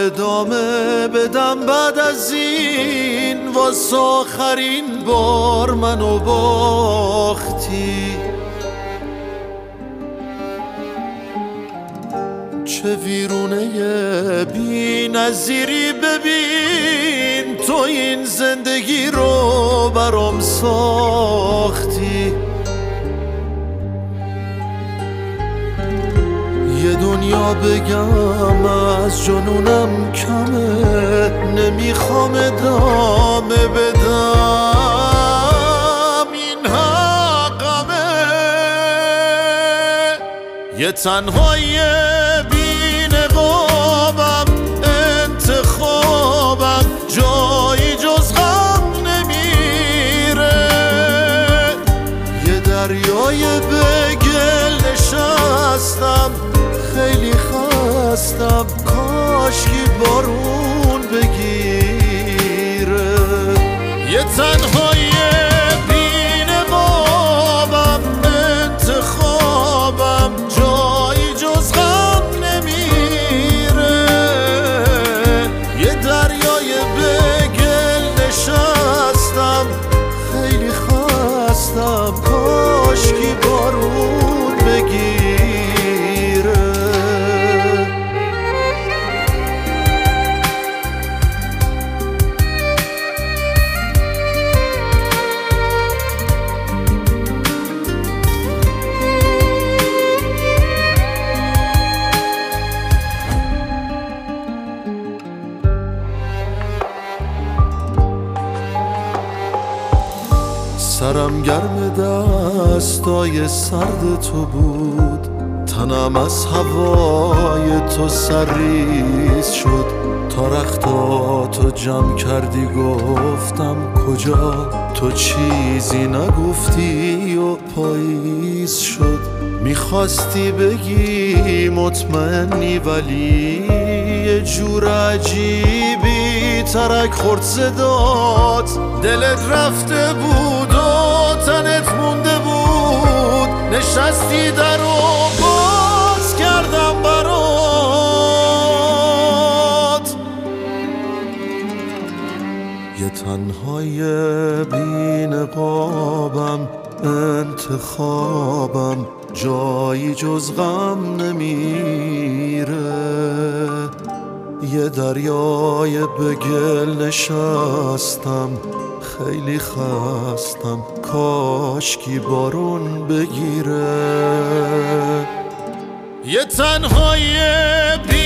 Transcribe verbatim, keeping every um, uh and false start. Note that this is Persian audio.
ادامه بدم بعد از این، واسه آخرین بار منو باختی. چه ویرونه بی نظیری، ببین تو این زندگی رو برام ساختی. یه دنیا بگم از جنونم کمه، نمیخوام ادامه بدم این حقمه. یه تنهایی بی نقابم، انتخابم جایی جز غم نمیره. یه دریای به گل نشستم، خیلی خستم، کاشکی بارون بگیره. یه تنهایی بی نقابم، انتخابم جایی جز غم نمیره. یه دریای به گل نشستم، خیلی خستم، کاشکی بارون بگیره. سرم گرم دستای سرد تو بود، تنم از هوای تو سرریز شد. تا رختاتو جمع کردی گفتم کجا، تو چیزی نگفتی و پاییز شد. میخواستی بگی مطمئنی، ولی یه جور عجیبی ترک خورد صدات. دلت رفته بود و تنت مونده بود، نشستی در و باز کردم برات. یه تنهای بی نقابم، انتخابم جایی جز غم نمیره. یه دریای به گل نشستم، خیلی خستم، کاشکی بارون بگیره. یه تنهای بی